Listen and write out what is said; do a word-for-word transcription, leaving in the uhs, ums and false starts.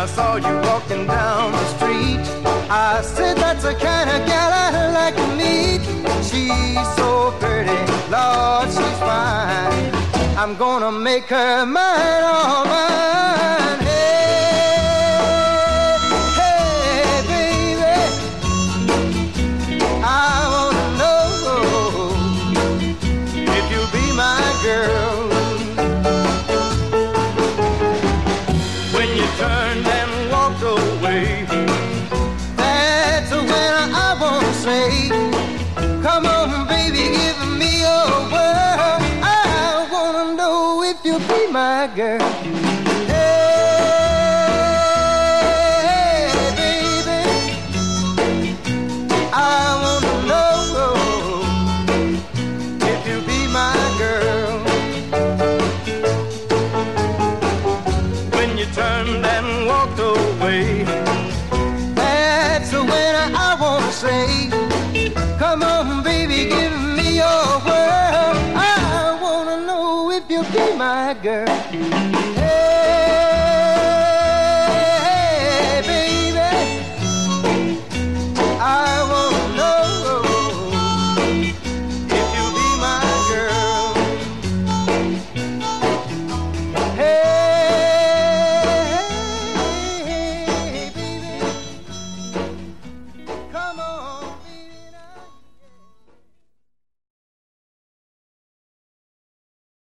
I saw you walking down the street. I said that's the kind of gal I like to meet. She's so pretty, Lord, she's fine. I'm gonna make her mine, all mine. Hey, hey, baby, I wanna know if you'll be my girl. When you turned and walked away, that's when I wanna say, come on, baby, give me your word. I wanna know if you'll be my girl. Hey, baby, I wanna know if you'll be my girl. When you turned and walked away, that's when I wanna say, come on, baby, give me your word. I wanna know if you'll be my girl.